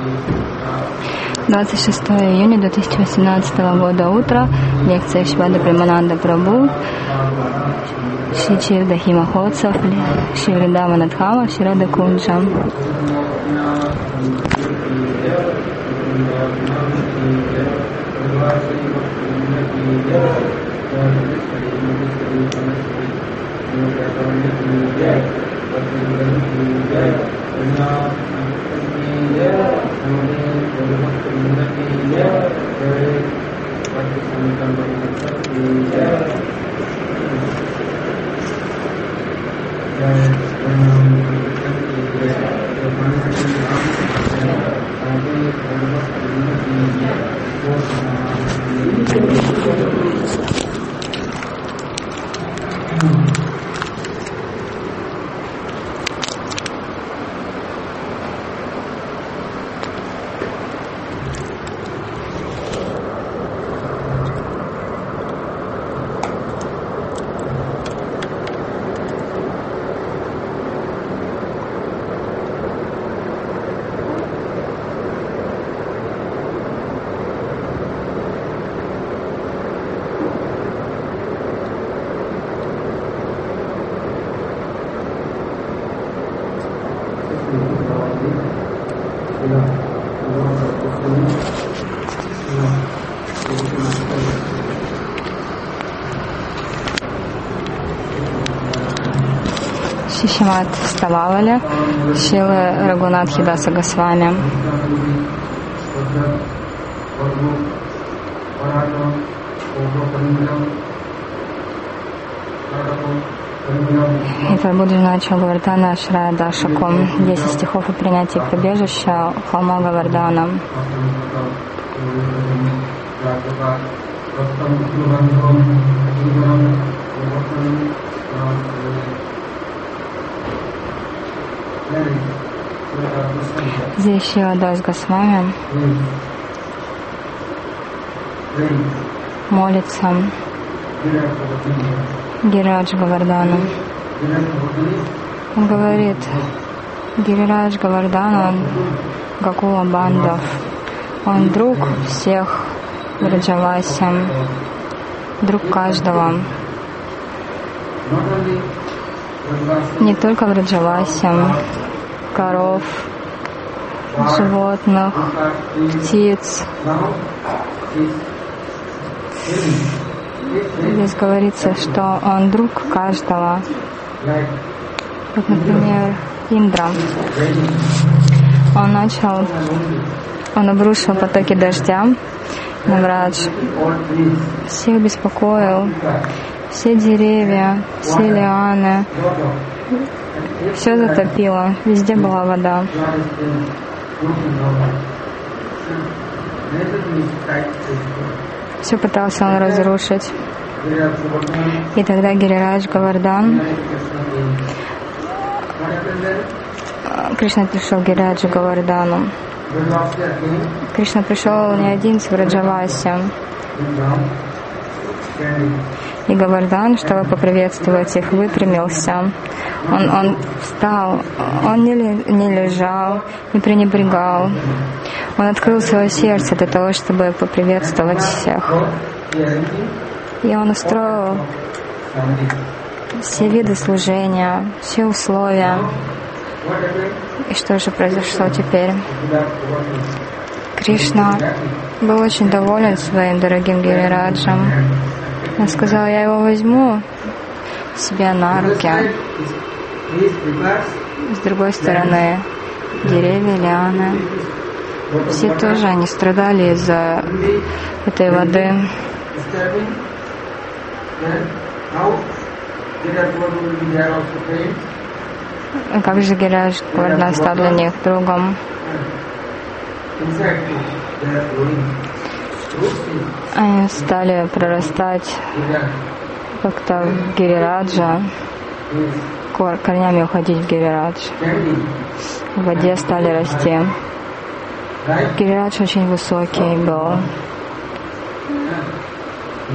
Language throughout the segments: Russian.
26 июня 2018 года утро. Лекция Шримада Премананда Прабху, Шри Чирдахи Махотсав, Шри Вриндавана Дхама, Шри Рада Кунджа. Шишимат Стававали, Шилы Рагунатхи Даса Госвами. И Прабхуджи начал Гавардхана Ашрая Дашаком, 10 стихов о принятии прибежища холма Гавардхана. Здесь Шила Дас Госвами молится Гирирадж Гавардхану. Он говорит: Гирирадж Гавардхан, он Гакула Бандав, он друг всех Враджаваси, друг каждого. Не только Враджаваси, коров, животных, птиц. Здесь говорится, что он друг каждого. Вот, например, Индра. Он обрушил потоки дождя на Врадж. Всех беспокоил, все деревья, все лианы, все затопило, везде была вода. Все пытался он разрушить. И тогда Гирирадж Гавардхан, Кришна пришел к Гирираджу Гавардхану. Кришна пришел не один с Враджаваси. И Гавардхан, чтобы поприветствовать их, выпрямился. Он встал, он не лежал, не пренебрегал. Он открыл свое сердце для того, чтобы поприветствовать всех. И он устроил все виды служения, все условия. И что же произошло теперь? Кришна был очень доволен своим дорогим Гирираджем. Он сказал: я его возьму себе на руки. С другой стороны, деревья, лианы, все тоже они страдали из-за этой воды. Как же Гирирадж Гавардхан стал для них другом? Они стали прорастать как-то в Гирираджа, корнями уходить в Гирирадж. В воде стали расти. Гирирадж очень высокий был.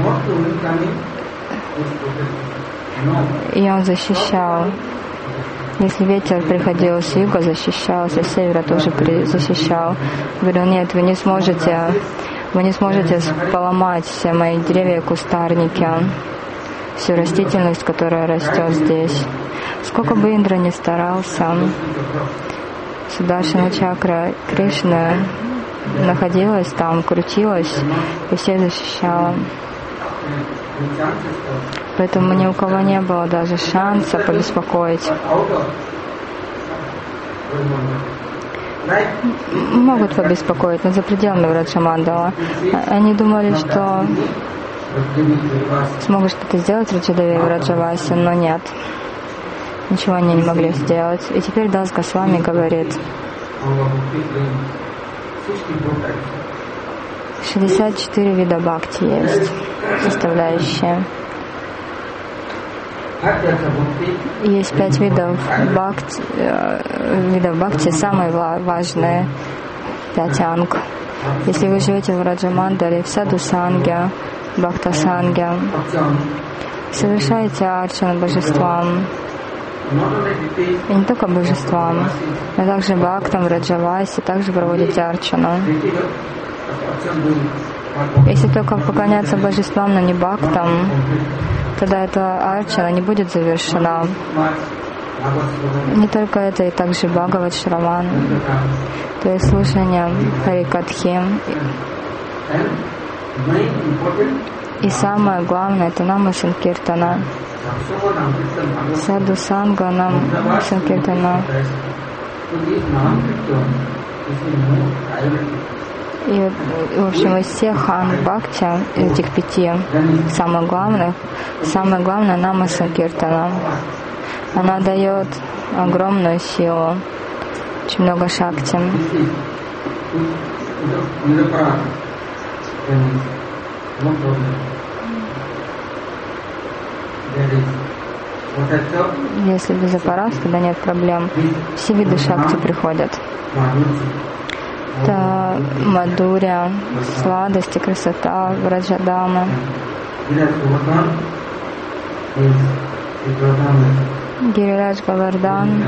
И он защищал Если ветер приходил с юга, защищался, с севера тоже защищал. Говорил, нет, вы не сможете поломать все мои деревья и кустарники, всю растительность, которая растет здесь. Сколько бы Индра ни старался, Сударшана чакра Кришны находилась там, крутилась и всех защищала. Поэтому ни у кого не было даже шанса побеспокоить. Могут побеспокоить, но за пределами Враджамандала. Они думали, что смогут что-то сделать Раджадеви и Враджавасе, но нет. Ничего они не могли сделать. И теперь Дас Госвами говорит, 64 вида бхакти есть, составляющие. Есть 5 видов бхакти, самые важные 5 анг. Если вы живете в Раджамандале, в Саду-санге, Бхакта-санге, совершаете арчану божествам, и не только божествам, но также бхактам, Раджавасе, также проводите арчану. Если только поклоняться божествам, но не бхактам, тогда эта арчана не будет завершена. Не только это, и также Бхагават Шраван, то есть слушание Харикатхи. И самое главное, это Нама Санкиртана. Саду Санга Нам Санкиртана. И, в общем, из всех анг-бхакти, этих 5, самое главное Нама Санкиртана. Она дает огромную силу, очень много шакти. Если без аппарата, тогда нет проблем. Все виды шакти приходят. Это мадуря, сладость и красота, Враджадама. Гирирадж Говардан,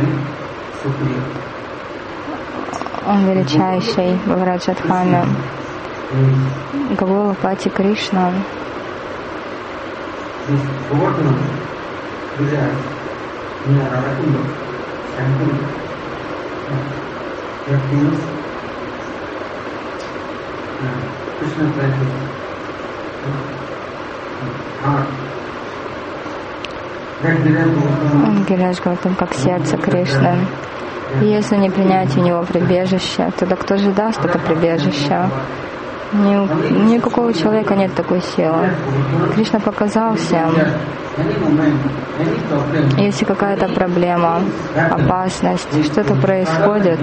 он величайший в Враджадхаме. Говула Пати Кришна. Гирирадж Говардхан как сердце Кришны. И если не принять у него прибежище, тогда кто же даст это прибежище? Ни у какого человека нет такой силы. Кришна показал всем. Если какая-то проблема, опасность, что-то происходит,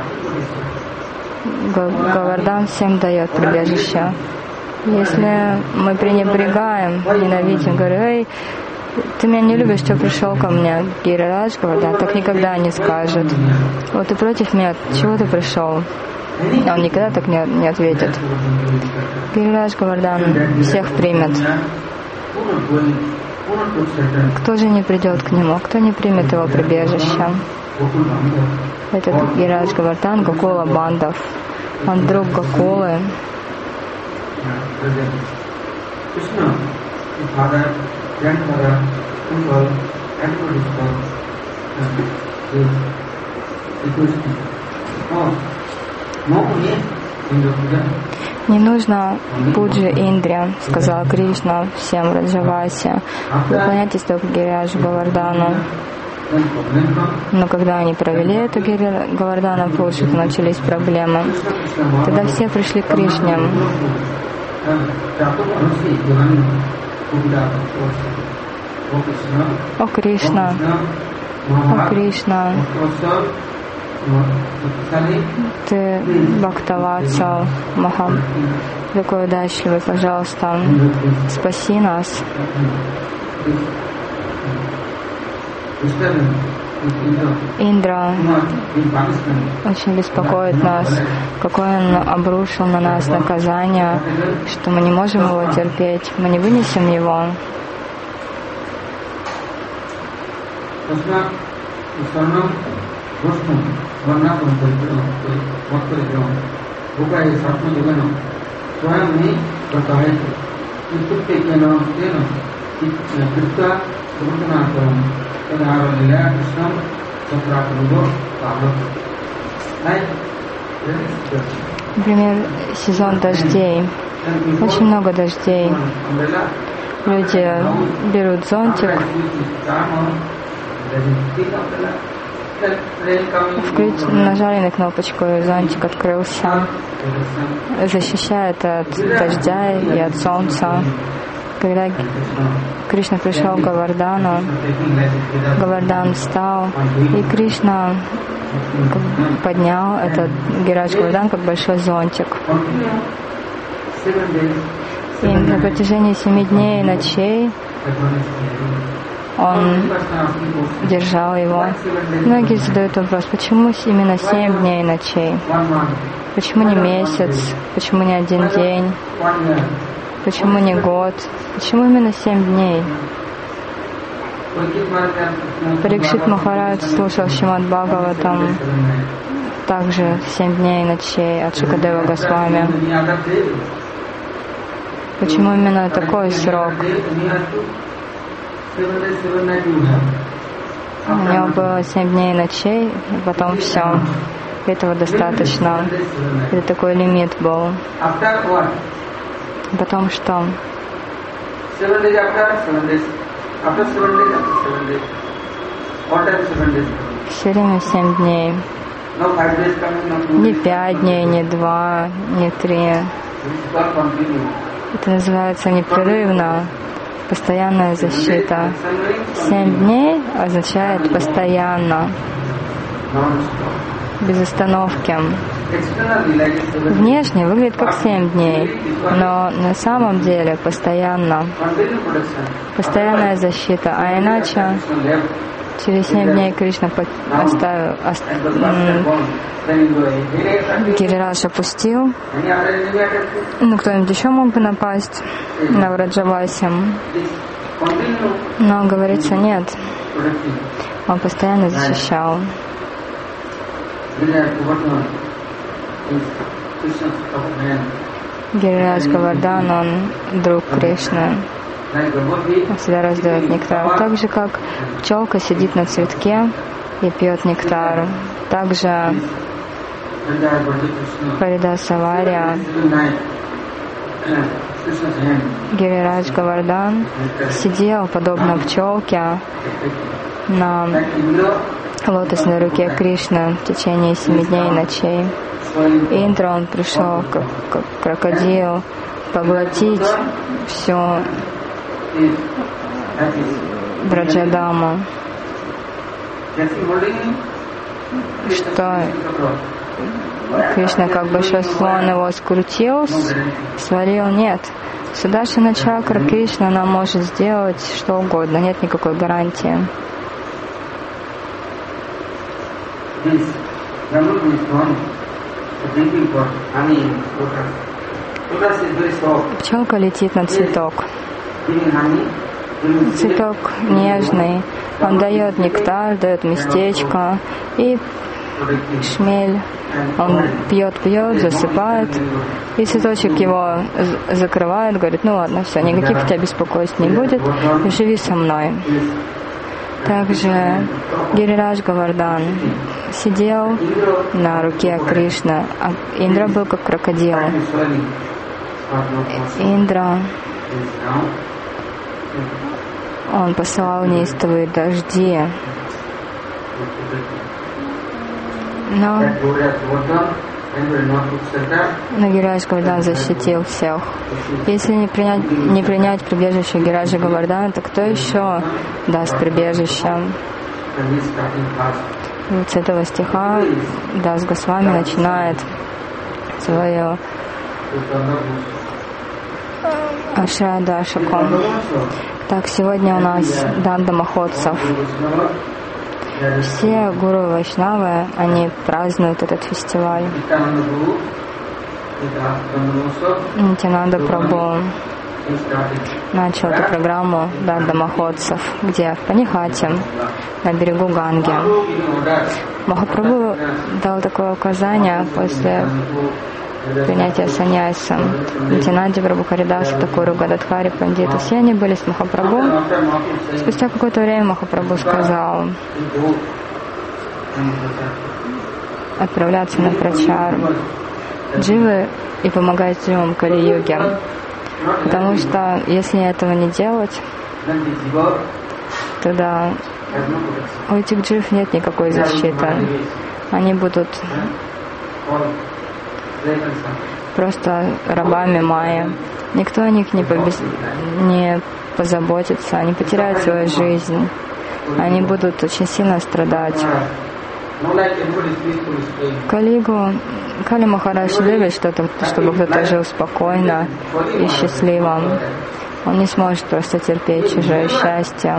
Говардан всем дает прибежище. Если мы пренебрегаем, ненавидим, говорим, эй, ты меня не любишь, что пришел ко мне, Гирирадж Говардан, так никогда не скажет. Вот ты против меня, чего ты пришел? Он никогда так не ответит. Гирирадж Говардан всех примет. Кто же не придет к нему? Кто не примет его прибежище? Этот Гирирадж Говардан Гокула Бандав. Он друг Гокулы. Не нужно пуджи Индре, сказала Кришна всем Раджавасе. Поклоняйтесь только Гирираджу Говардану. Но когда они провели эту Говардана пуджу, то начались проблемы. Тогда все пришли к Кришне. О Кришна, о Кришна, ты Бхактаватсал, Маха, такой удачливый, пожалуйста, спаси нас. Индра очень беспокоит нас, какое он обрушил на нас наказание, что мы не можем его терпеть, мы не вынесем его. Например, сезон дождей. Очень много дождей. Люди берут зонтик, нажали на кнопочку, и зонтик открылся, защищает от дождя и от солнца. Когда Кришна пришел к Говардану, Говардан встал, и Кришна поднял этот Гирирадж Говардан как большой зонтик. И на протяжении 7 дней и ночей он держал его. Многие задают вопрос, почему именно 7 дней и ночей? Почему не месяц? Почему не 1 день? Почему не год? Почему именно 7 дней? Парикшит Махарадж слушал Шримад Бхагаватам также 7 дней и ночей от Шукадева Госвами. Почему именно такой срок? У него было 7 дней и ночей, и потом все. Этого достаточно. Это такой лимит был. Потом что? Все время 7 дней. Не 5 дней, не 2, не 3. Это называется непрерывно, постоянная защита. 7 дней означает постоянно, без остановки. Внешне выглядит как 7 дней, но на самом деле постоянно. Постоянная защита. А иначе через 7 дней Кришна оставил, Гирирадж опустил. Ну, кто-нибудь еще мог бы напасть на Враджаваси. Но, говорится, нет. Он постоянно защищал. Гирирадж Говардан, он друг Кришны. Он всегда раздает нектар. Так же, как пчелка сидит на цветке и пьет нектар. Также Харидаса Варья, Гирирадж Говардан сидел, подобно пчелке, на лотосной руке Кришны в течение 7 дней и ночей. Индра, он пришел как крокодил поглотить всю Браджадаму. Что Кришна, как большой слон, его скрутил, свалил? Нет. Судашина чакра Кришна нам может сделать что угодно, нет никакой гарантии. Пчелка летит на цветок. Цветок нежный, он дает нектар, дает местечко, и шмель, он пьет, засыпает, и цветочек его закрывает, говорит, ну ладно, все, никаких у тебя беспокойств не будет, живи со мной. Также Гирирадж Говардан сидел на руке Кришны, а Индра был как крокодил. Индра, он посылал неистовые дожди, но Гирирадж Говардан защитил всех. Если не принять прибежище Гирираджа Говардана, то кто еще даст прибежище? Вот с этого стиха Дас Госвами начинает свою Ашрадашаку. Так, сегодня у нас Данда Махотсав. Все гуру Вайшнавы, они празднуют этот фестиваль. Нитянанда Прабху, начал эту программу Дамаходсов, где в Панихате, на берегу Ганги. Махапрабху дал такое указание после принятия саньяса. Нитянанди Прабху, Харидаса Такуру, Гададхари, Пандита, все они были с Махапрабху. Спустя какое-то время Махапрабху сказал отправляться на прачару дживы и помогать дживам Кали-юге. Потому что если этого не делать, тогда у этих джив нет никакой защиты. Они будут просто рабами майя. Никто о них не позаботится, они потеряют свою жизнь. Они будут очень сильно страдать. Кали Махарадж любит чтобы кто-то жил спокойно и счастливо. Он не сможет просто терпеть чужое счастье.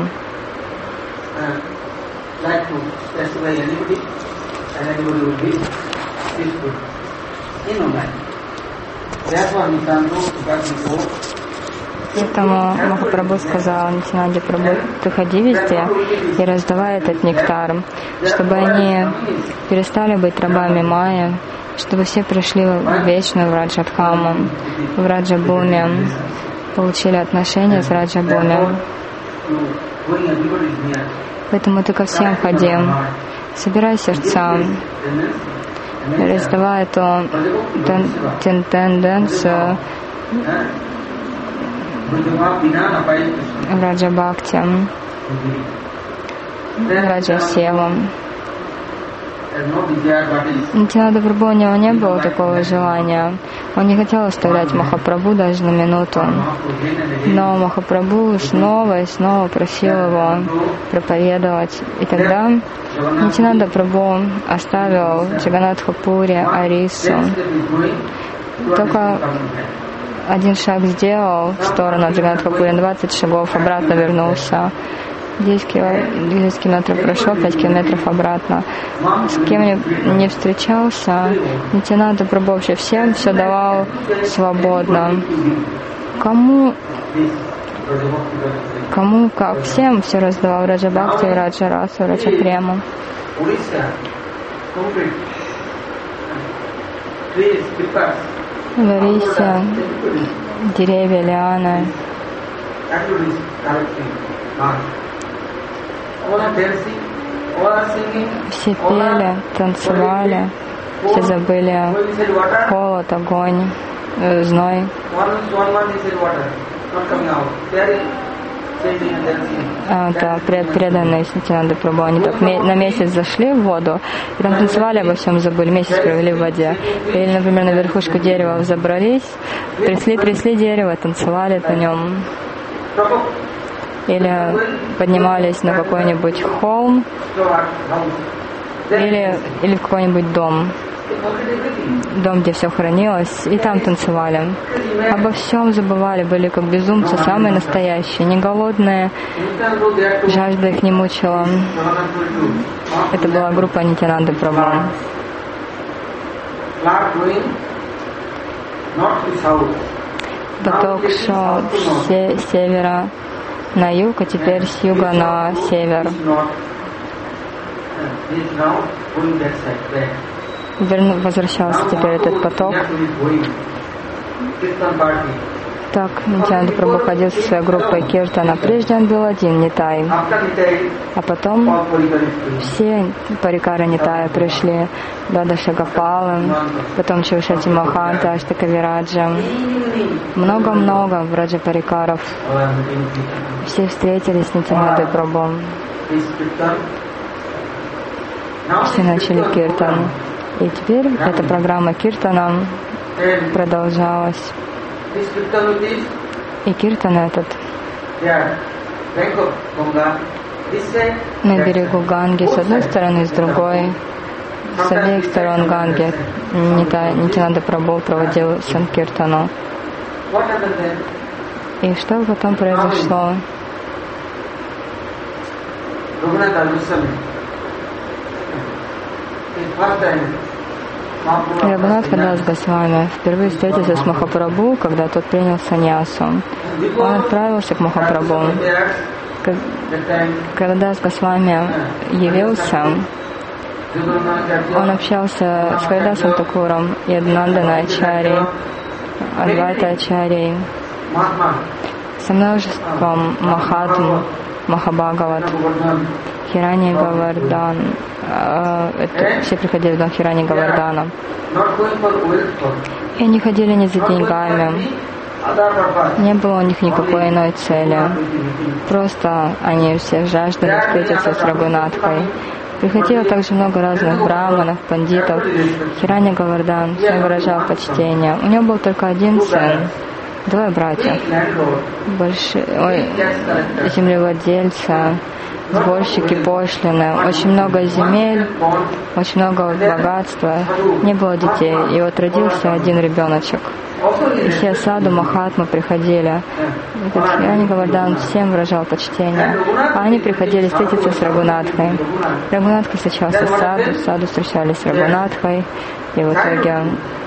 Поэтому Махапрабху сказал Нитянанде Прабху: приходи везде и раздавай этот нектар, чтобы они перестали быть рабами майя, чтобы все пришли в вечную Враджадхаму, в Раджабхуми, получили отношения с Раджабхуми. Поэтому ты ко всем ходи, собирай сердца, раздавай эту тенденцию Раджа Бхакти, Раджа Севу. Нитянанда Прабху, у него не было такого желания. Он не хотел оставлять Махапрабху даже на минуту. Но Махапрабху снова и снова просил его проповедовать. И тогда Нитянанда Прабху оставил Джаганатха-пури, Арису. Только один шаг сделал в сторону Джаганатха-пури, 20 шагов обратно вернулся. 10 километров прошел, 5 километров обратно. С кем не встречался, Нитянанда Прабху вообще всем все давал свободно. Кому как, всем все раздавал. Раджа Бхакти, Раджа Расу, Раджа Прему. В Орисе деревья, лианы. Все пели, танцевали, все забыли холод, огонь, зной. Это преданные Нитянанды Прабху. Они так на месяц зашли в воду и там танцевали, обо всем забыли, месяц провели в воде. Или, например, на верхушку дерева взобрались, трясли дерево, танцевали на нем. Или поднимались на какой-нибудь холм, или в какой-нибудь дом, где все хранилось, и там танцевали. Обо всем забывали, были как безумцы, самые настоящие, не голодные, жажда их не мучила. Это была группа Нитянанды Прабху. Поток шел с севера на юг, а теперь с юга на север. Возвращался теперь этот поток. Так Нитянанда Прабху ходил со своей группой Киртана. Прежде он был один, Нитай. А потом все парикары Нитая пришли. Дадаша Гопалы, потом Чивашати Маханта, Аштака Вираджа. Много-много Враджа парикаров. Все встретились с Нитянандой Прабху. Все начали киртан. И теперь эта программа киртана продолжалась. И киртан этот на берегу Ганги с одной стороны, с другой, с обеих сторон Ганги Нитянанда Прабху проводил санкиртану. И что потом произошло? Рагунатха Дас Госвами впервые встретился с Махапрабху, когда тот принял саньясу. Он отправился к Махапрабху. Когда Дас Госвами явился, он общался с Харидасом Такуром, Яднандана Ачарьей, Адвайта Ачарьей, со множеством Махатм, Махабхагават, Хирани Гавардан. Все приходили в дом Хирани Гавардана. И они ходили не за деньгами. Не было у них никакой иной цели. Просто они все жаждали встретиться с Рагунатхой. Приходило также много разных браманов, пандитов. Хирани Гавардан всем выражал почтение. У него был только один сын, двое братьев. Землевладельца, сборщики пошлины, очень много земель, очень много богатства, не было детей. И вот родился один ребеночек. И все саду, махатмы приходили. Хирани Гавардан всем выражал почтение. А они приходили встретиться с Рагунатхой. Рагунатха встречался с саду встречались с Рагунатхой. И в итоге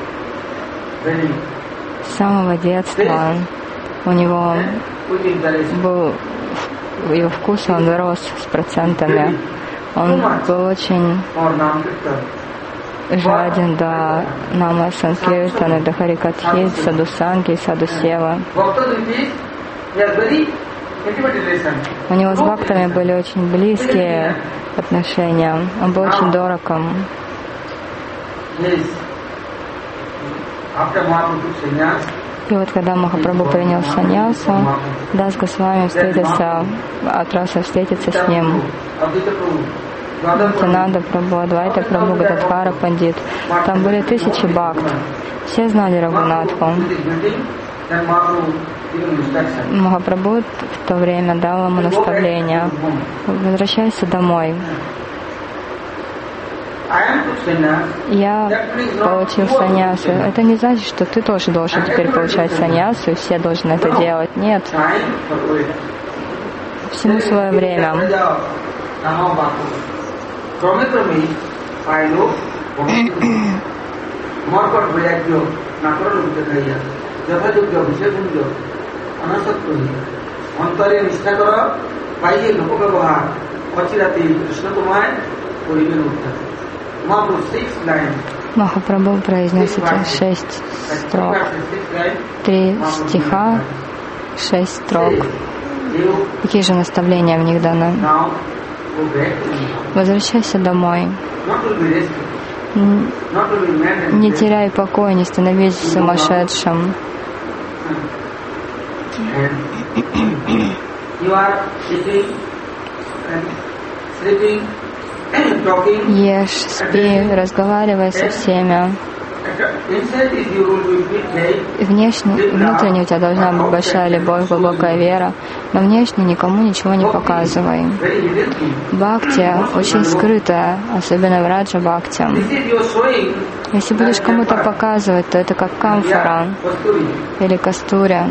с самого детства у него был его вкус, он рос с процентами. Он был очень жаден до Нама Санкиртана, до Харикатхи, Саду Санги, Саду Сева. У него с бхактами были очень близкие отношения. Он был очень дорог им. И вот когда Махапрабху принял саньясу, Дас Госвами отправился встретиться с ним. Нитянанда Прабху, Адвайта Прабху, Гададхара Пандит. Там были тысячи бхакт. Все знали Рагунатху. Махапрабху в то время дал ему наставление: возвращайся домой. Я получил саньясу. Это не значит, что ты тоже должен теперь получать саньясу, и все должны это делать. Нет. Всему свое время. Махапрабху произнес эти 6 строк. 3 стиха, 6 строк. Какие же наставления в них даны? Возвращайся домой. Не теряй покоя, не становись сумасшедшим. Ешь, спи, разговаривай со всеми. Внутренне у тебя должна быть большая любовь, глубокая вера, но внешне никому ничего не показывай. Бхакти очень скрытая, особенно в раджа бхакти. Если будешь кому-то показывать, то это как камфора или кастуря.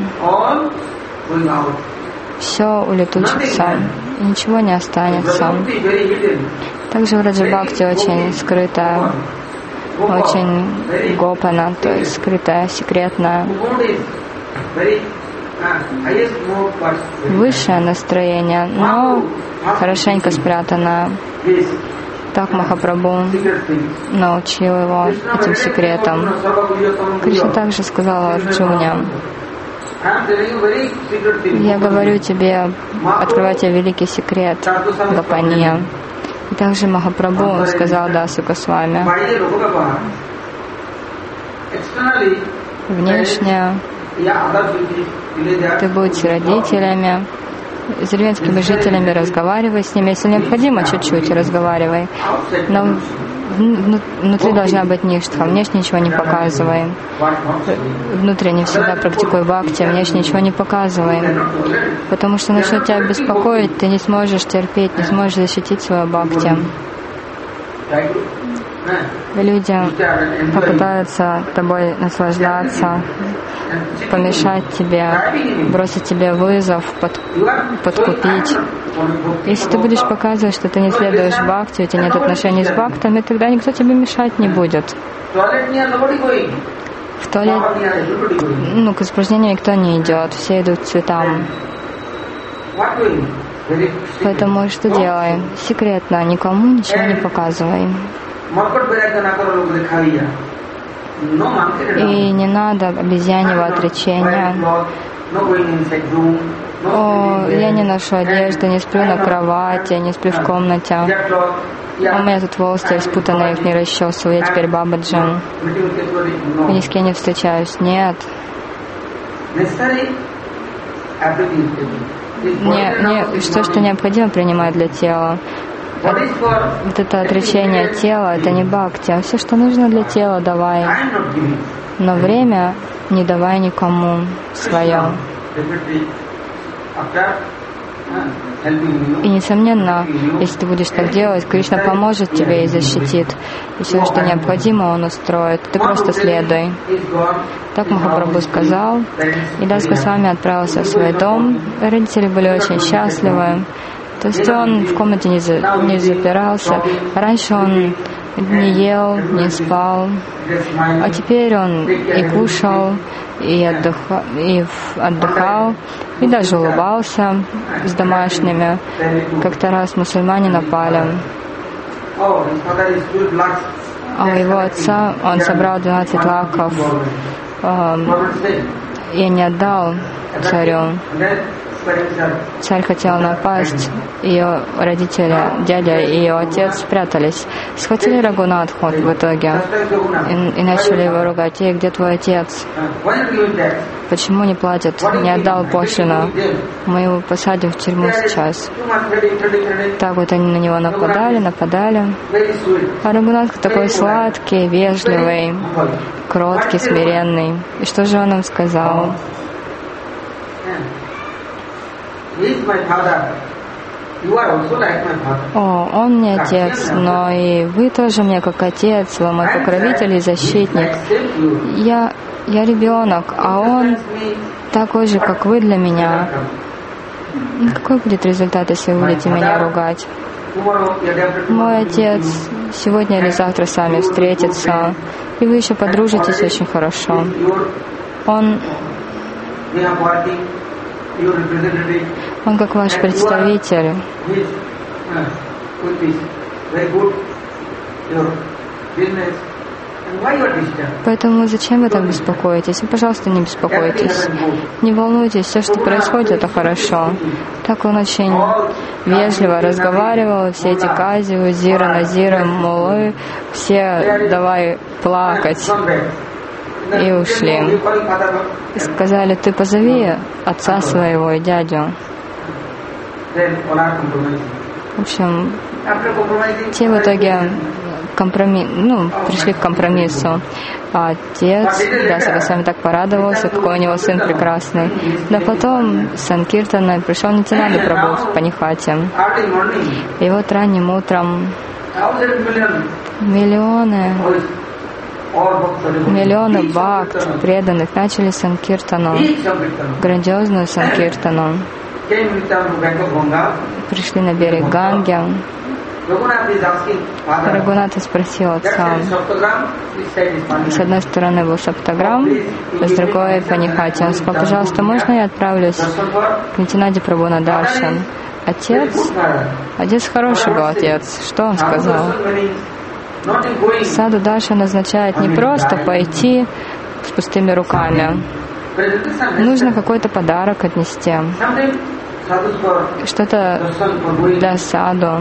Все улетучится, и ничего не останется. Также в раджа бхакти очень скрытая, очень гопана, то есть скрытая, секретная. Высшее настроение, но хорошенько спрятанное. Так Махапрабху научил его этим секретам. Кришна также сказал Арджуне: я говорю тебе, открываю тебе великий секрет Гопания. И также Махапрабху сказал Дасу Госвами: внешне ты будь с родителями, с деревенскими жителями, разговаривай с ними, если необходимо, чуть-чуть разговаривай, но внутри должна быть ништха, внешне ничего не показывай. Внутренне всегда практикуй бхакти, внешне ничего не показывай. Потому что начнет тебя беспокоить, ты не сможешь терпеть, не сможешь защитить свое бхакти. люди попытаются тобой наслаждаться, помешать тебе, бросить тебе вызов, подкупить. Если ты будешь показывать, что ты не следуешь бхакти, у тебя нет отношений с бхактами, тогда никто тебе мешать не будет. В туалет, к испражнению никто не идет, все идут к цветам. Поэтому что делай? Секретно, никому ничего не показывай. И не надо обезьяньего отречения. О, я не ношу одежды, не сплю на кровати, не сплю в комнате. У меня тут волосы спутанные, их не расчесываю, я теперь бабаджан. Я ни с кем не встречаюсь. Нет. Что необходимо принимать для тела. Вот это отречение тела, это не бхакти, а все, что нужно для тела, давай. Но время не давай никому свое. И, несомненно, если ты будешь так делать, Кришна поможет тебе и защитит. И все, что необходимо, Он устроит. Ты просто следуй. Так Махапрабху сказал. И Дас Госвами отправился в свой дом. Родители были очень счастливы. То есть он в комнате не запирался. Раньше он не ел, не спал. А теперь он и кушал, и отдыхал, и даже улыбался с домашними. Как-то раз мусульмане напали. А у его отца он собрал 12 лаков и не отдал царю. Царь хотел напасть, ее родители, дядя и ее отец спрятались. Схватили Рагунатху в итоге и начали его ругать. «Эй, где твой отец? Почему не платит? Не отдал пошлину. Мы его посадим в тюрьму сейчас». Так вот они на него нападали. А Рагунатха такой сладкий, вежливый, кроткий, смиренный. И что же он им сказал? О, он мне отец, но и вы тоже мне как отец, вы мой покровитель и защитник. Я ребенок, а он такой же, как вы для меня. Какой будет результат, если вы будете меня ругать? Мой отец сегодня или завтра с вами встретится, и вы еще подружитесь очень хорошо. Он как ваш представитель. Поэтому зачем вы так беспокоитесь? Вы, пожалуйста, не беспокойтесь. Не волнуйтесь, все, что происходит, это хорошо. Так он очень вежливо разговаривал, все эти Кази, Узира, Назира, Мулы, все давай плакать. И ушли. И сказали: ты позови отца своего и дядю. В общем, те в итоге пришли к компромиссу. А отец Даса Госвами так порадовался, какой у него сын прекрасный. Да потом Санкиртана пришел Нитянанда Прабху в Панихате. И вот ранним утром миллионы бхакт, преданных, начали санкиртану, грандиозную санкиртану. Пришли на берег Ганги. Рагунатха спросил отца. С одной стороны был Саптаграм, с другой Панихати. Он сказал: пожалуйста, можно я отправлюсь к Нитянанде Прабху на даршан? Отец хороший был отец. Что он сказал? Саду даршан означает не просто пойти с пустыми руками. Нужно какой-то подарок отнести. Что-то для саду.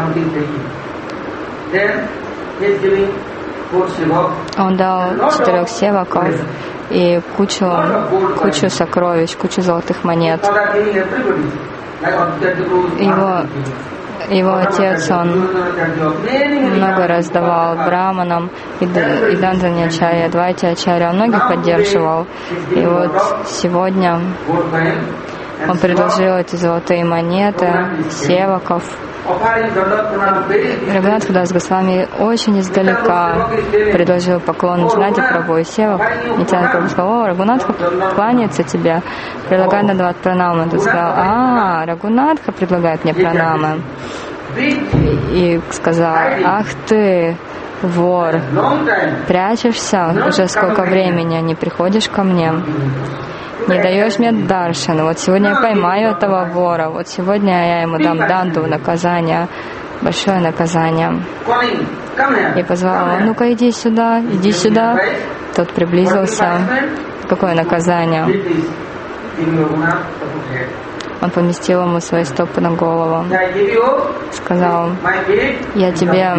Он дал 4 севаков и кучу сокровищ, кучу золотых монет. Его отец, он много раздавал браманам, и Дандани-ачарья, Адвайти-ачарья, он многих поддерживал. И вот сегодня он предложил эти золотые монеты, севаков Рагунатха Дас Госвами очень издалека предложил поклон Нитьянанде Прабху, и сев, Нитьянанда Прабху сказал: «О, Рагунатха кланяется тебе, предлагает надавать пранамы». Тот сказал: Рагунатха предлагает мне пранамы. И сказал: ах ты, вор, прячешься уже сколько времени, не приходишь ко мне, не даешь мне даршан. Вот сегодня я поймаю этого вора, вот сегодня я ему дам данду, наказание, большое наказание. И позвал его: ну-ка иди сюда, иди сюда. Тот приблизился. Какое наказание? Он поместил ему свои стопы на голову. Сказал: я тебе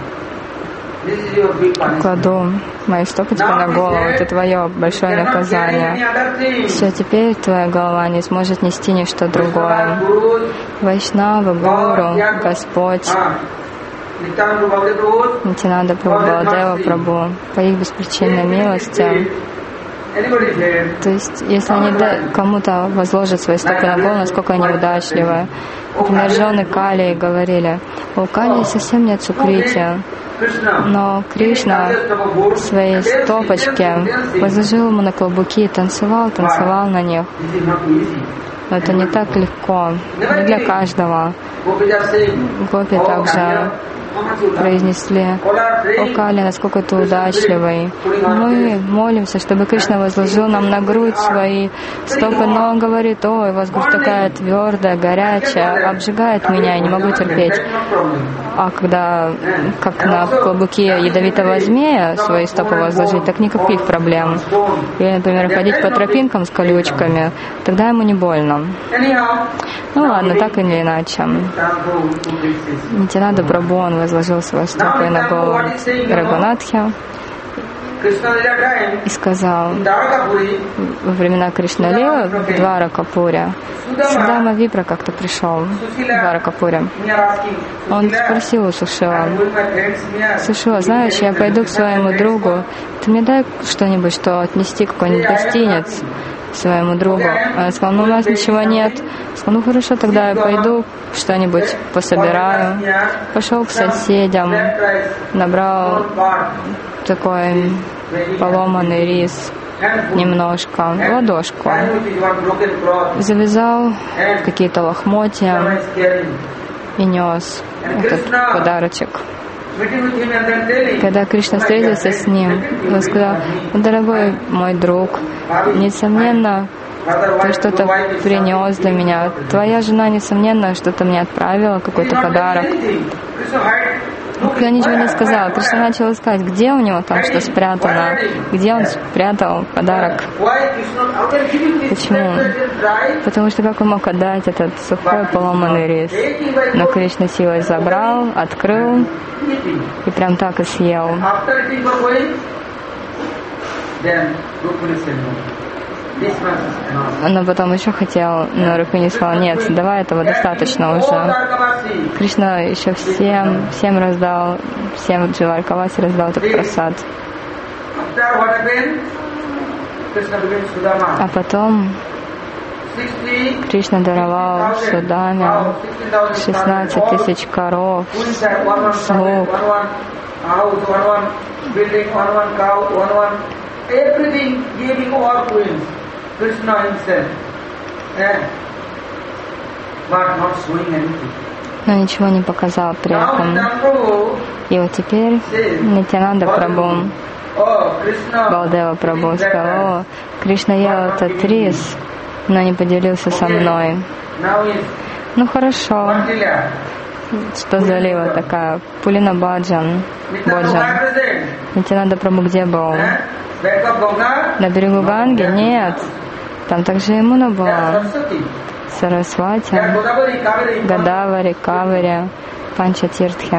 кладу мои стопы тебе на голову, это твое большое наказание. Все, теперь твоя голова не сможет нести ничто другое. Вайшнава, Гуру, Господь, Нитьянанда Прабху, Баладева Прабху, по их беспричинной милости. То есть, если они кому-то возложат свои стопы на голову, насколько они удачливы. Например, жены Кали говорили: у Кали совсем нет сукрити, но Кришна свои стопочки возложил ему на клобуки и танцевал на них. Но это не так легко, не для каждого. Гопи также произнесли: о Кали, насколько ты удачливый. Мы молимся, чтобы Кришна возложил нам на грудь свои стопы, но он говорит: ой, у вас грудь такая твердая, горячая, обжигает меня, я не могу терпеть. А когда, как на клобуке ядовитого змея свои стопы возложить, так никаких проблем. Или, например, ходить по тропинкам с колючками, тогда ему не больно. Ну ладно, так или иначе. Нитьянанда Прабху, он возложил свои стопы на голову Рагунатхи и сказал: во времена Кришналилы в Дваракапуре Судама Випра как-то пришел в Дваракапуре. Он спросил у Сушила: Сушила, знаешь, я пойду к своему другу, ты мне дай что-нибудь, что отнести, какой-нибудь гостинец своему другу. Он сказал: ну у нас ничего нет. Я сказал: ну хорошо, тогда я пойду что-нибудь пособираю. Пошел к соседям, набрал такой поломанный рис, немножко, ладошку, завязал какие-то лохмотья и нес этот подарочек. Когда Кришна встретился с ним, он сказал: дорогой мой друг, несомненно, ты что-то принес для меня. Твоя жена, несомненно, что-то мне отправила, какой-то подарок. Я ничего не сказала. Кришна начал искать, где у него там что спрятано, где он спрятал подарок. Почему? Потому что как он мог отдать этот сухой поломанный рис? Но Кришна силой забрал, открыл и прям так и съел. Но потом еще хотел, но Рукмини сказал: нет, давай этого достаточно уже. Кришна еще всем раздал, всем Дживаркаваси раздал этот прасад. А потом Кришна даровал Судаме 16 тысяч коров, слуг. Krishna himself, but not showing anything. Но ничего не показал при этом. И вот теперь Нитьянанда Прабху, Балдева Прабху сказал: о, Кришна ел этот рис, но не поделился со мной. Ну хорошо. Что за лила такая? Пулина Боджан. Нитьянанда Прабху где был? На берегу Ганги? Нет. Там также Ямуна была. Сарасвати, Гадавари, Кавари, Панчатиртхи.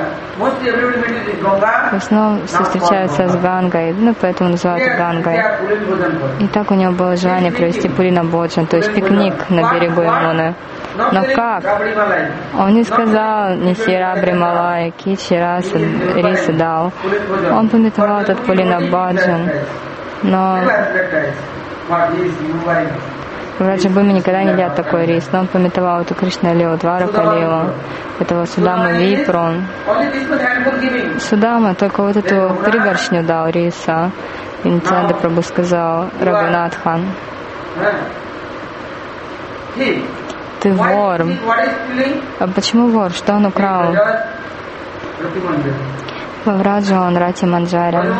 В основном все встречаются с Гангой, ну поэтому называют Гангой. И так у него было желание провести Пулина Боджан, то есть пикник на берегу Ямуны. Но как? Он не сказал «Неси Рабри Малай», «Кичи рисы дал». Он пометовал этот Пулина Боджан. Но В Раджабхуми никогда не едят такой рис, но он пометовал эту Кришна-лилу, Дварака-лилу, этого Судама Випру. Судама только вот эту пригоршню дал риса. И Нитьянанда Прабху сказал Рагунатхан: ты вор. А почему вор? Что он украл? Во Враджа он Рати Манджари.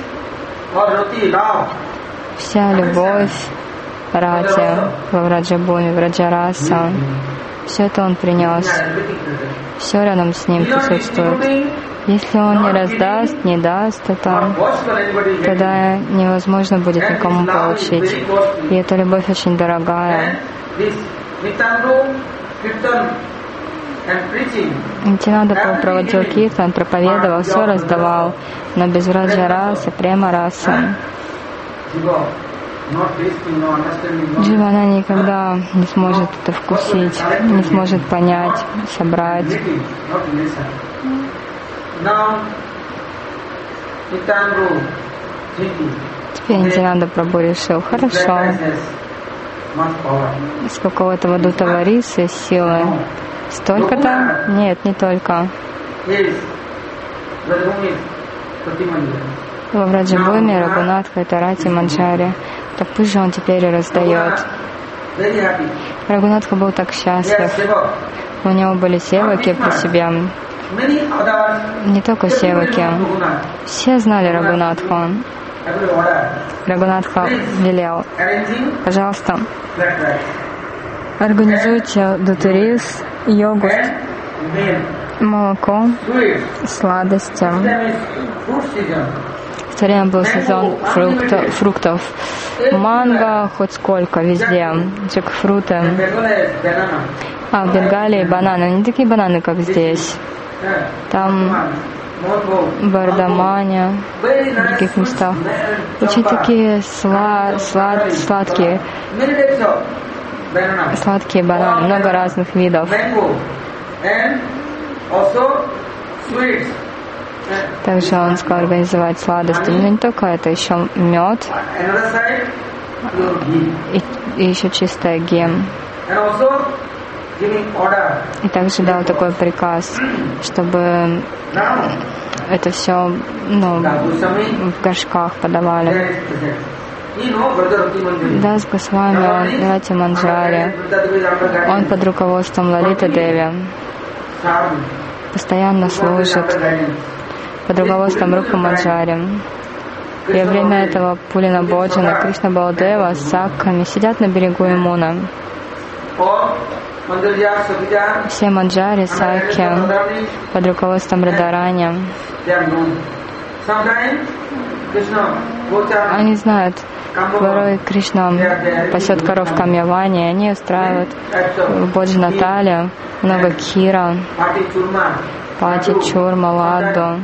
Вся любовь Рати во Враджабхуми, Враджараса, все это он принес. Все рядом с ним присутствует. Если он не раздаст, не даст это, тогда невозможно будет никому получить. И эта любовь очень дорогая. Нитьянанда проводил киртан, проповедовал, все раздавал, но без Враджараса, према раса Джива, она никогда не сможет это вкусить, не сможет понять, собрать. Теперь Нитьянанда Прабху решил: хорошо, сколько у этого дутого риса силы? Столько-то? Нет, не только. Во Враджабхуми Рагунатха это Рати Манджари. Так пусть же он теперь и раздает. Рагунатха был так счастлив. У него были севаки при себе. Не только севаки. Все знали Рагунатху. Рагунатха велел: пожалуйста, организуйте дутый-рис, йогурт, молоко, сладости. В то время был сезон фруктов. Манго хоть сколько, везде. Джекфруты. А в Бенгалии бананы. Не такие бананы, как здесь. Там в Бардамане, в других местах. Очень такие сладкие бананы. Много разных видов. Также он сказал организовать сладости. Но не только это, еще мед и еще чистая ги. И также дал такой приказ, чтобы это все в горшках подавали. Дас Госвами, Рати Манджари, он под руководством Лалиты Деви постоянно служит, под руководством Рупы Манджари. И во время этого Пулина Боджана Кришна Баладева с Сакхами сидят на берегу Ямуны. Все Манджари, Сакхи под руководством Радарани. Они знают, порой Кришна пасет коров в Камьяване, и они устраивают в Боджанатале много кира, пати, чурма, ладду,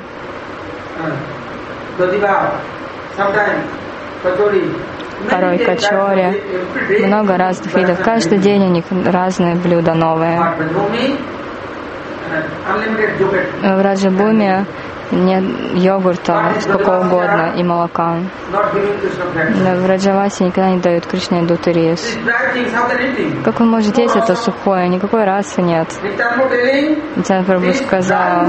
порой качори, много разных видов. Каждый день у них разные блюда новые. В Раджабхуми нет йогурта, сколько угодно, и молока. Но в Раджавасе никогда не дают Кришне дутый рис. Как он может есть это сухое? Никакой расы нет. Нитьянанда Прабху сказал,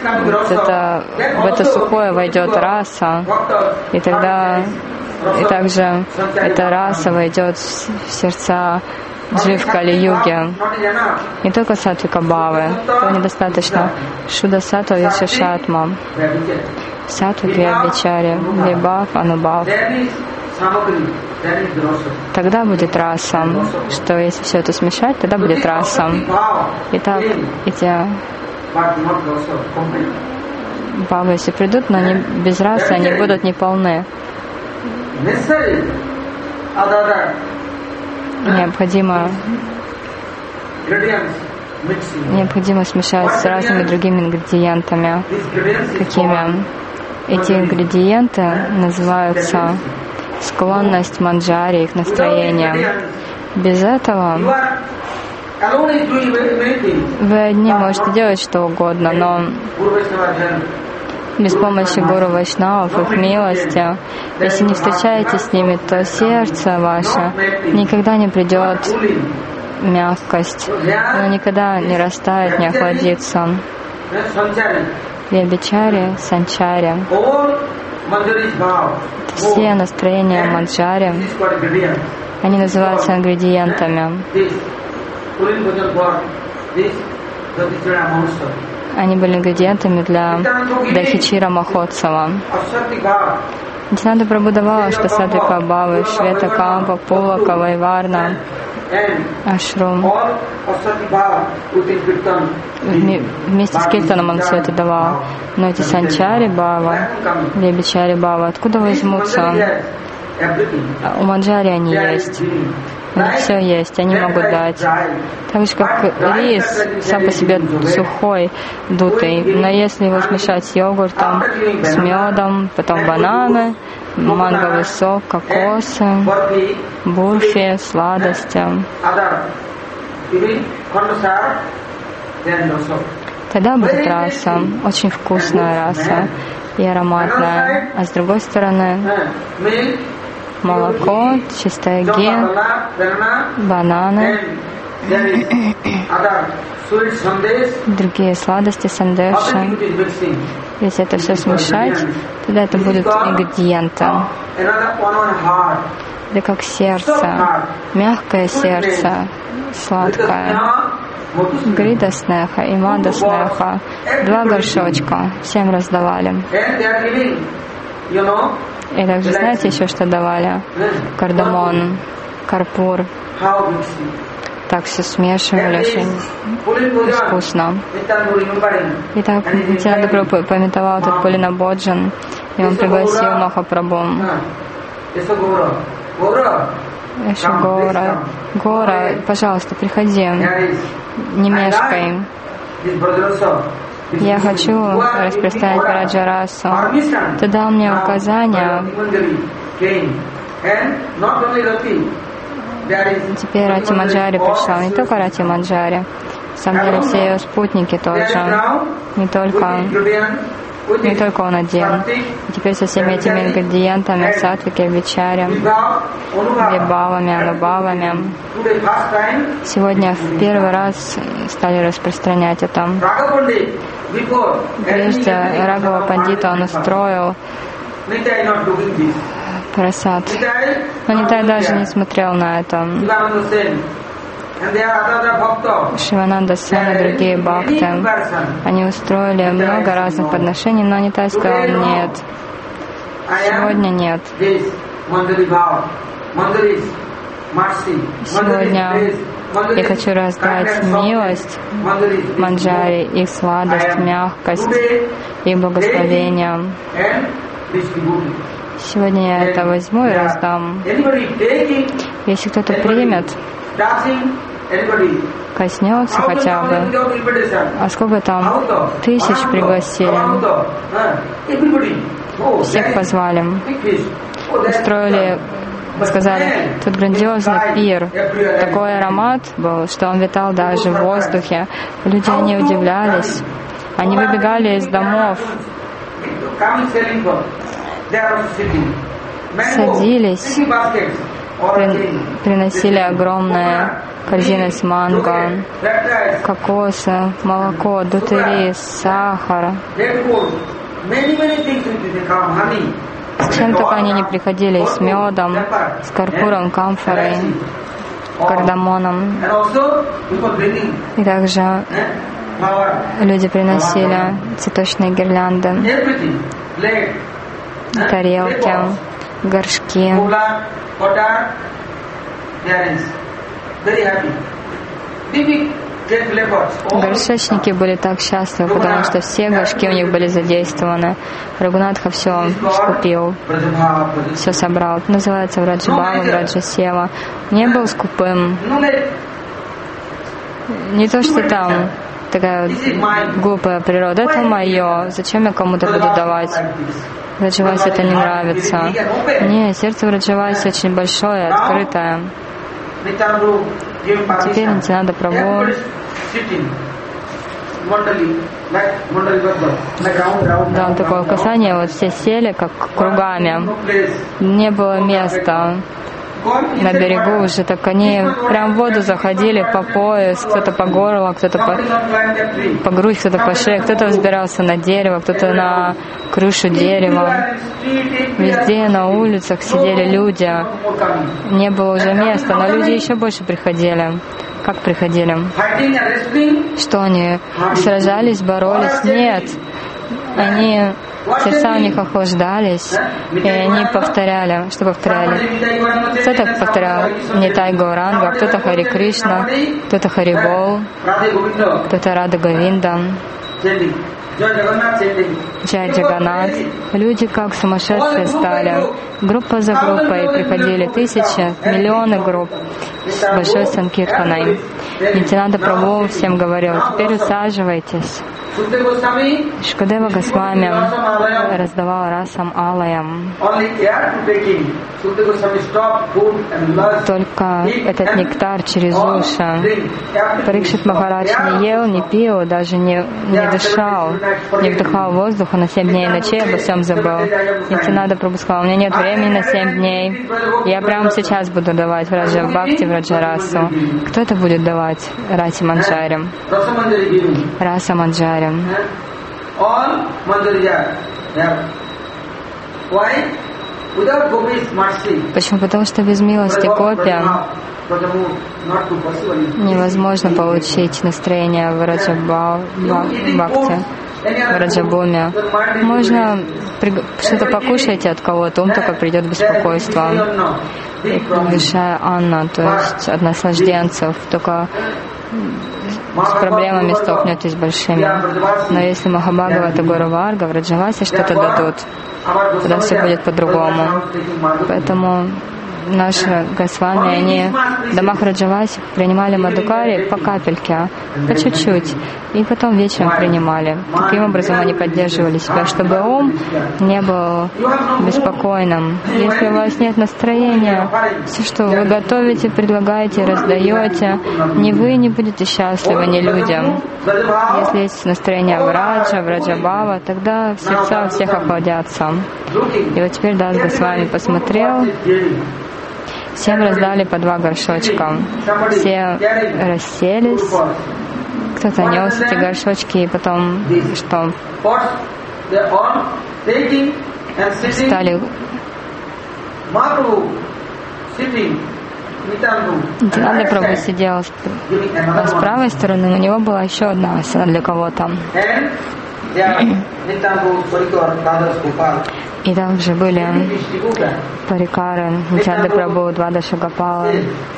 в это сухое войдет раса, и тогда и также эта раса войдет в сердца Джив Кали-юги. Не только сатвика бхавы, этого недостаточно. Шуда сатва вишашатма. Сатвик виабичари, вибхав, анубхав. Тогда будет раса, что если все это смешать, тогда будет раса. Итак, эти бхавы, если придут, но они без расы, они будут неполны. Необходимо смешать с разными другими ингредиентами. Какими? Эти ингредиенты называются склонность манджари, их настроение. Без этого вы одни можете делать что угодно, но без помощи гуру вайшнавов, их милости, Если не встречаетесь с ними, то сердце ваше никогда не придет мягкость, оно никогда не растает, не охладится. Вьябичари, санчари, все настроения манджари, они называются ингредиентами. Они были ингредиентами для Дахичира Махотсава. Нитянанда Прабху давал, что Садвика Бхавы, Швета Кампа, Пулака, Вайварна, Ашрум. Вместе с Киртаном он все это давал. Но эти санчари Бхава, Вьябичари Бхава, откуда возьмутся? У манджари они есть. У них все есть, они могут дать. Так же, как рис сам по себе сухой, дутый. Но если его смешать с йогуртом, с медом, потом бананы, манговый сок, кокосы, бурфи, сладости, тогда будет раса, очень вкусная раса и ароматная. А с другой стороны, молоко, чистая ги, бананы, другие сладости, сандеши. Если это все смешать, тогда это будут ингредиенты. Это как сердце, мягкое сердце, сладкое. Грида снеха и мада снеха. 2 горшочка всем раздавали. И также знаете еще, что давали? Кардамон, карпур. Так все смешивали, очень вкусно. И так Нитянанда Прабху пометовал тут Пулина Боджан, и он пригласил Махапрабху. Гора, Гора, пожалуйста, приходи, не мешкай. Я хочу распространять Враджарасу. Ты дал мне указания. Теперь Рати Манджари пришла. Не только Рати Манджари. На самом деле все ее спутники тоже. Не только он один. И теперь со всеми этими ингредиентами, сатвики, вичари, вибхавами, анубхавами. Сегодня в первый раз стали распространять это. Прежде Рагава Пандита он устроил прасад. Но Нитай даже не смотрел на это. Шивананда Сен и другие бхакты, они устроили много разных подношений, но Нитай сказал нет. Сегодня нет. Сегодня я хочу раздать милость манджари, их сладость, мягкость, их благословение. Сегодня я это возьму и раздам. Если кто-то примет, коснется хотя бы, а сколько там тысяч пригласили, всех позвали, устроили, сказали, тут грандиозный пир, такой аромат был, что он витал даже в воздухе. Люди, они удивлялись, они выбегали из домов, садились, приносили огромные корзины с манго, кокосы, молоко, дутый рис, сахар. С чем только они не приходили, с медом, с карпуром, камфорой, кардамоном. И также люди приносили цветочные гирлянды, тарелки, горшки. Горшечники были так счастливы, потому что все горшки у них были задействованы. Рагунатха все скупил, все собрал. Это называется Враджабхава, Враджасева. Не был скупым. Не то, что там такая глупая природа. Это мое. Зачем я кому-то буду давать? Враджавасе это не нравится. Не, сердце Враджавасе очень большое, открытое. Теперь Нитянанда Прабху Дал такое касание, вот все сели как кругами. Не было места на берегу уже, так они прям в воду заходили по пояс, кто-то по горло, кто-то по грудь, кто-то по шее, кто-то взбирался на дерево, кто-то на крышу дерева. Везде на улицах сидели люди. Не было уже места, но люди еще больше приходили. Как приходили? Что они сражались, боролись? Нет. Они, сердца у них охлаждались, и они повторяли. Что повторяли? Кто-то повторял Нитай Гауранга, кто-то Хари Кришна, кто-то Хари Бол, кто-то Рада Говинда, Джай Джаганнат. Люди как сумасшедшие стали. Группа за группой приходили тысячи, миллионы групп с большой санкиртаной. Нитянанда Прабху всем говорил: теперь усаживайтесь. Шукадева Госвами раздавал расам алаям. Только этот нектар через уши. Парикшит Махарадж не ел, не пил, даже не дышал, не вдыхал воздуха на 7 дней и ночей, обо всем забыл. Нитянанда Прабху сказал: у меня нет времени на 7 дней. Я прямо сейчас буду давать в Раджа Бхакти, в Раджарасу. Кто это будет давать? Рати Манджари. Раса Манджари. Почему? Потому что без милости гопи невозможно получить настроение в Раджа Бхакти, в Раджабуме. Можно что-то покушать от кого-то, ум только придет беспокойство. Высшая Анна, то есть от наслажденцев, только с проблемами столкнетесь большими. Но если Махабхагавата Гуру Варга в Раджавасе что-то дадут, тогда все будет по-другому. Поэтому наши Госвами, они в домах Раджаваси принимали мадхукари по капельке, по чуть-чуть, и потом вечером принимали. Таким образом они поддерживали себя, чтобы ум не был беспокойным. Если у вас нет настроения, все, что вы готовите, предлагаете, раздаете, ни вы не будете счастливы, ни людям. Если есть настроение в Раджабхава, тогда сердца у всех охладятся. И вот теперь Дас Госвами посмотрел, всем раздали по 2 горшочка. Все расселись, кто-то нес эти горшочки, и потом что? Стали. Нитянанда Прабху сидел с правой стороны, у него была еще одна асана для кого-то. И также были парикары, Нитянанда Прабху, Двадаша Гопала.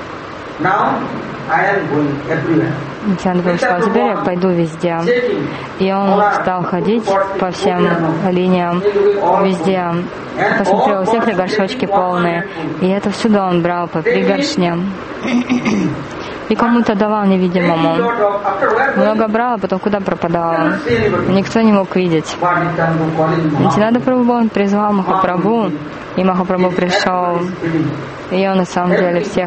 Нитянанда Прабху сказал: теперь я пойду везде. И он стал ходить по всем линиям, везде. Посмотрел, у всех ли горшочки полные. И это всюду он брал по пригоршне. И кому-то давал невидимому. Много брал, а потом куда пропадал? Никто не мог видеть. Нитянанда Прабху, он призвал Махапрабху, и Махапрабху пришел. И он на самом деле всех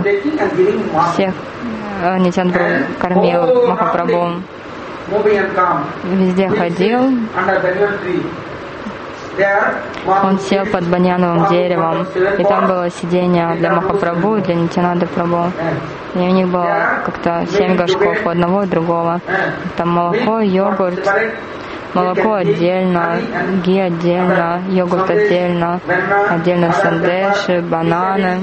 Нитянанда Прабху кормил Махапрабху. Везде ходил. Он сел под баньяновым деревом, и там было сидение для Махапрабху и для Нитянанды Прабху. И у них было как-то 7 горшков у одного и другого. Там молоко, йогурт, молоко отдельно, ги отдельно, йогурт отдельно, отдельно сандеши, бананы,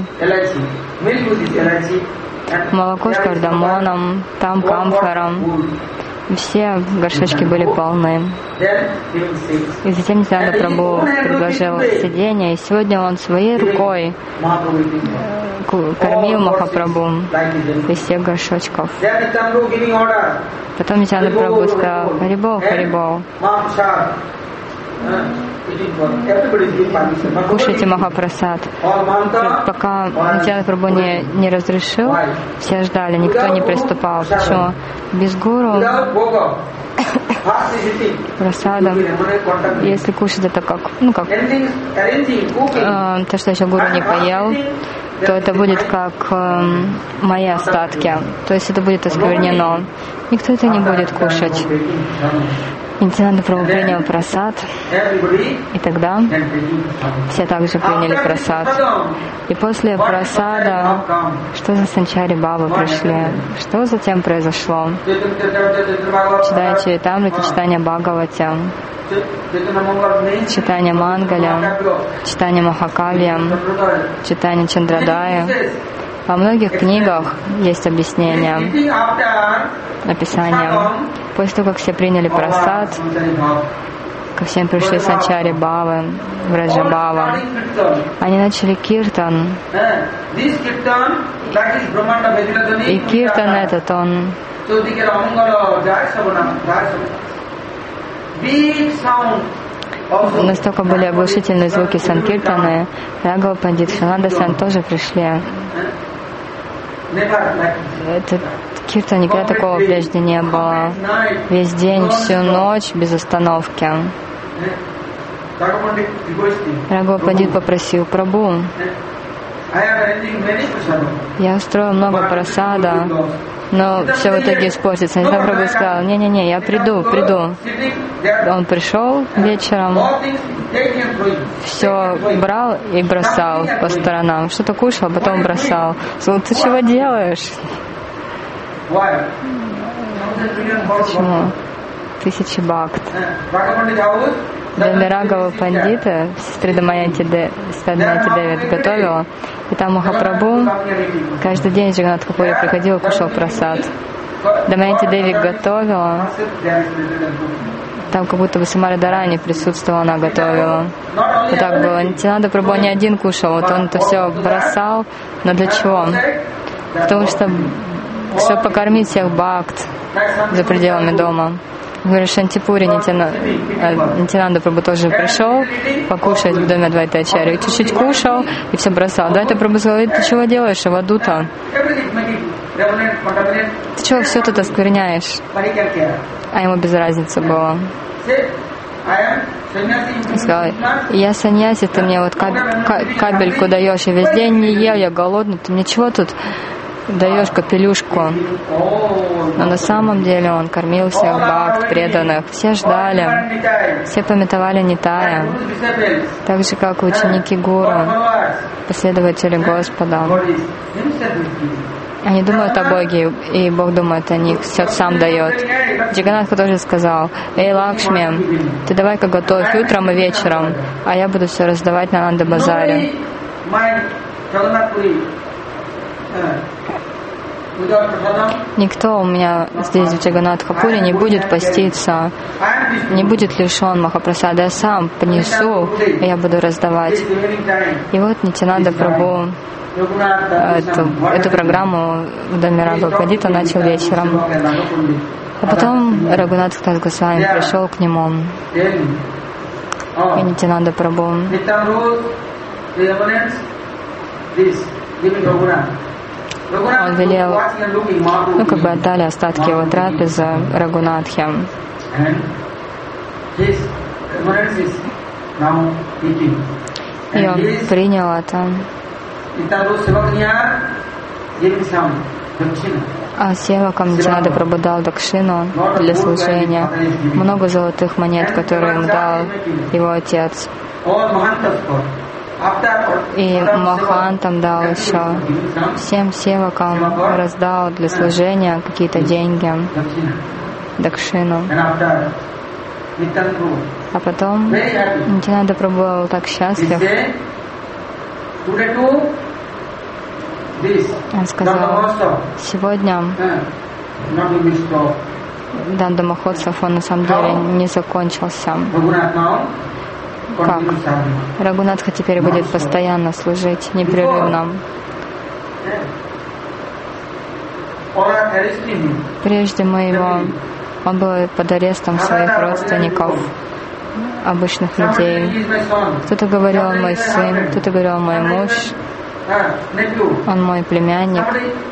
молоко с кардамоном, там камфором. Все горшочки были полны. И затем Нитянанда Прабху предложил сидение, и сегодня он своей рукой кормил Махапрабху из всех горшочков. Потом Нитянанда Прабху сказал: Харибол, Харибол. Кушайте Махапрасад. Пока Нитянанда Прабху не разрешил, все ждали, никто не приступал. Почему? Без гуру прасадом, если кушать это как, то, что еще гуру не поел, то это будет как мои остатки. То есть это будет осквернено. Никто это не будет кушать. Нитянанда Прабху принял прасад, и тогда все также приняли прасад. И после прасада, что за санчари бабы пришли? Что затем произошло? Читая Чаритамриту, читание Бхагавати, читание Мангаля, читание Махакавья, читание Чандрадая. Во многих книгах есть объяснение, описание. После того, как все приняли прасад, ко всем пришли санчари бавы, враджабава, они начали киртан. И киртан этот, он настолько были оглушительные звуки санкиртаны, Рагава Пандит, Шананда Сан тоже пришли. Это киртан никогда такого прежде не было. Весь день, всю ночь, без остановки. Рагава Пандит попросил: Прабху, я устроил много прасада, но все в итоге испортится. Нитянанда Прабху сказал: не-не-не, я приду. Он пришел вечером, все брал и бросал по сторонам. Что-то кушал, потом бросал. Сказал: ты чего делаешь? Почему? 1000 бхакт. Для Рагава Пандита сестры Дамаянти Деви готовила, и там Махапрабху каждый день из Джаганнатха Пури приходил и кушал прасад. Дамаянти Деви готовила, там как будто бы сама Радхарани присутствовала, она готовила. Вот так было. Нитянанда Прабху не один кушал, вот он это все бросал, но для чего? Потому что чтобы покормить всех бхакт за пределами дома. В Шантипуре Нитянанда Прабху тоже пришел покушать в доме Адвайтачарьи. Чуть-чуть кушал и все бросал. Адвайта Прабху сказал: ты чего делаешь, Авадута? Ты чего все тут оскверняешь? А ему без разницы было. Сказал: я саньяси, ты мне вот капельку даешь, я весь день не ел, я голодный, ты мне чего тут даешь капелюшку? Но на самом деле он кормил всех бхакт, преданных. Все ждали, все памятовали Нитая, так же, как ученики Гуру, последователи Господа. Они думают о Боге, и Бог думает о них, все сам дает. Джаганнатха тоже сказал: эй, Лакшми, ты давай-ка готовь утром и вечером, а я буду все раздавать на Нанда-базаре. Никто у меня здесь, в Джаганнатха-пуре, не будет поститься, не будет лишен Махапрасада. Я сам понесу, и я буду раздавать. И вот Нитянанда Прабху эту программу в доме Рагава Пандита начал вечером. А потом Рагунат Госвами пришел к нему, и Нитянанда Прабху он велел, как бы отдали остатки его трапезы Рагунатхе. И он принял это. А севакам Нитянанда Прабху дал дакшину для служения. Много золотых монет, которые ему дал его отец. И Махантам дал еще. Всем севакам раздал для служения какие-то деньги, дакшину. А потом Нитянанда Прабху был так счастлив. Он сказал: сегодня Данда Махотсав, он на самом деле не закончился. Как? Рагунатха теперь будет постоянно служить, непрерывно. Прежде он был под арестом своих родственников, обычных людей. Кто-то говорил: он мой сын, кто-то говорил: он мой муж, он мой племянник.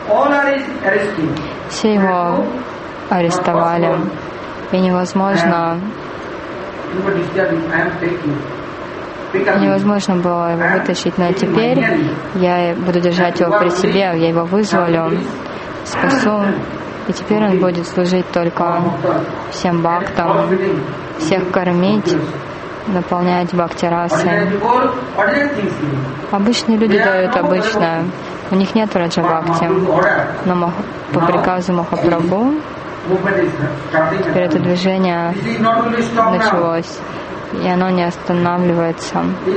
Все его арестовали, и невозможно невозможно было его вытащить, но теперь я буду держать его при себе, я его вызволю, спасу, и теперь он будет служить только всем бхактам, всех кормить, наполнять бхакти-расой. Обычные люди дают обычное, у них нет раджа-бхакти, но по приказу Махапрабху теперь это движение началось, и оно не останавливается.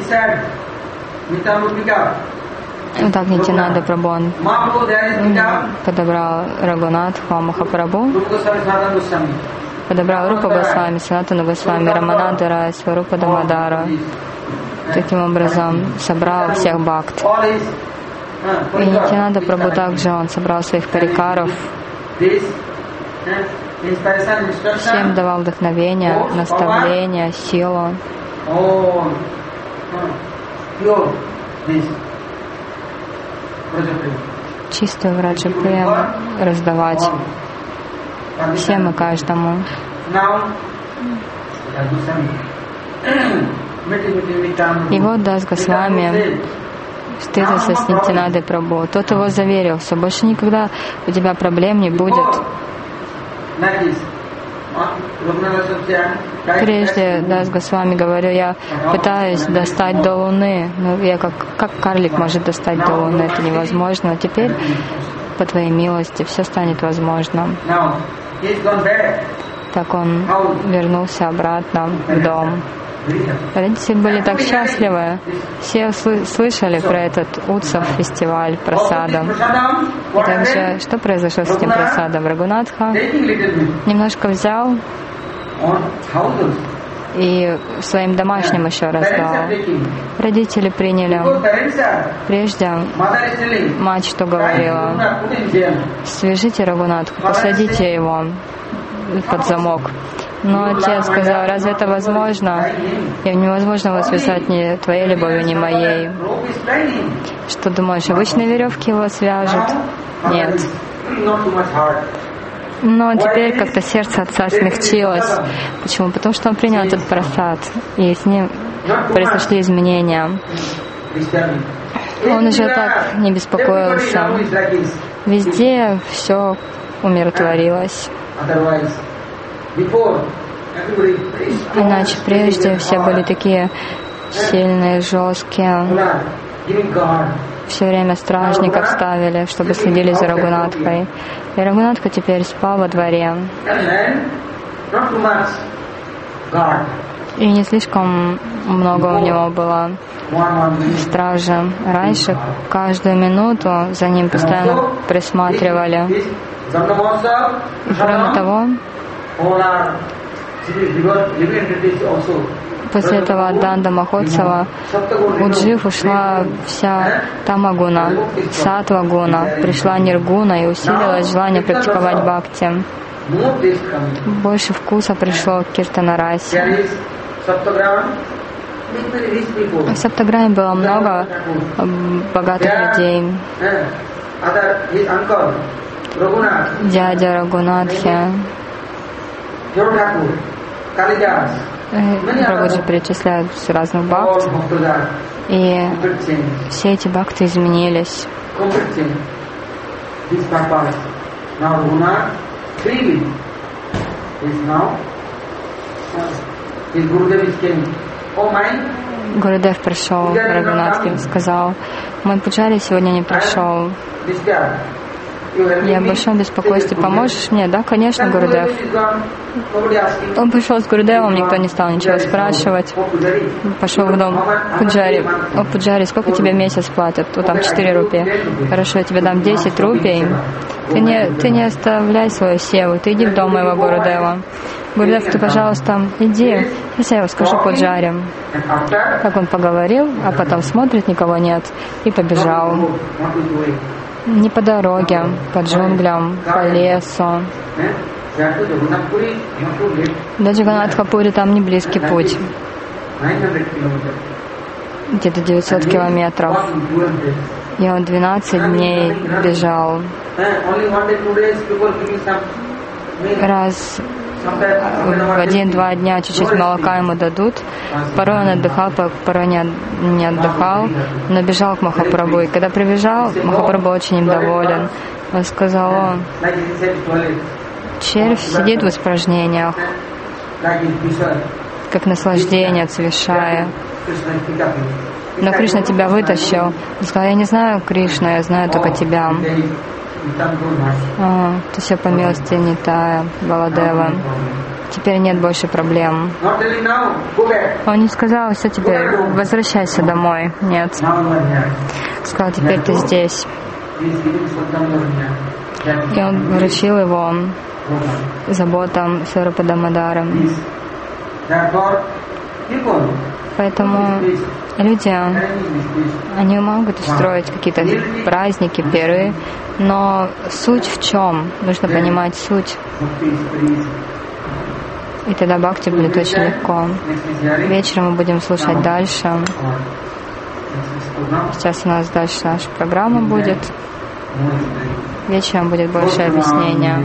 Вот так Нитянанда Прабху, он подобрал Рагунатху, Махапрабху, подобрал Рупа Госвами, Санатану Госвами, Раманандара, Сварупа Дамадара. Таким образом собрал всех бхакт. И Нитянанда Прабху также, он собрал своих парикаров, всем давал вдохновение, наставление, силу. Чистую враджа-прему раздавать всем и каждому. И вот Дас Госвами встретился с Нитянандой Прабху. Тот его заверил, что больше никогда у тебя проблем не будет. Прежде Дас Госвами говорил, я пытаюсь достать до Луны, но я как карлик может достать до Луны, это невозможно. А теперь, по Твоей милости, все станет возможным. Так он вернулся обратно в дом. Родители были так счастливы. Все слышали про этот Утсав, фестиваль прасада. И также, что произошло с этим прасадом? Рагунатха немножко взял и своим домашним еще раздал. Родители приняли. Прежде мать что говорила? Свяжите Рагунатху, посадите его под замок. Но отец сказал, разве это возможно? И невозможно его связать ни твоей любовью, ни моей. Что думаешь, обычные веревки его свяжут? Нет. Но теперь как-то сердце отца смягчилось. Почему? Потому что он принял этот прасад, и с ним произошли изменения. Он уже так не беспокоился. Везде все умиротворилось. Иначе прежде все были такие сильные, жесткие. Все время стражников ставили, чтобы следили за Рагунатхой. И Рагунатха теперь спал во дворе. И не слишком много у него было стражи. Раньше каждую минуту за ним постоянно присматривали. И кроме того, после этого от Данда Махотсава у джив ушла вся тамагуна, сатвагуна, пришла ниргуна и усилилось желание практиковать бхакти. Больше вкуса пришло к киртанарасе. В Саптаграме было много богатых людей. Дядя Рагунатхи, Прабхуджи перечисляют разных бхакт, и все эти бхакты изменились. Гурудев пришел к Рагунатхе, сказал, мой пуджари сегодня не пришел. Я в большом беспокойстве. Поможешь мне? Да, конечно, Гурудев. Он пришел с Гурудевом, никто не стал ничего спрашивать. Пошел в дом Пуджари. О, Пуджари, сколько тебе в месяц платят? Вот там 4 рупии. Хорошо, я тебе дам 10 рупий. Ты не оставляй свою севу, ты иди в дом моего Гурудева. Гурудев, ты, пожалуйста, иди. Сейчас я его скажу Пуджари. Как он поговорил, а потом смотрит, никого нет, и побежал. Не по дороге, по джунглям, по лесу. До Джаганнатхапури там не близкий путь. Где-то 900 километров. И он 12 дней бежал. Раз в 1-2 дня чуть-чуть молока ему дадут. Порой он отдыхал, порой не отдыхал, но бежал к Махапрабху. И когда прибежал, Махапрабху очень им доволен. Он сказал: червь сидит в испражнениях, как наслаждение от Свишая. Но Кришна тебя вытащил. Он сказал: я не знаю Кришна, я знаю только тебя. Ты все по милости Нитая, Баладева. Теперь нет больше проблем. Он не сказал: все, теперь возвращайся домой. Нет. Сказал: теперь ты здесь. И он вручил его заботам Сварупа Дамодара. Поэтому люди, они могут устроить какие-то праздники, пиры, но суть в чем? Нужно понимать суть. И тогда бхакти будет очень легко. Вечером мы будем слушать дальше. Сейчас у нас дальше наша программа будет. Вечером будет больше объяснения.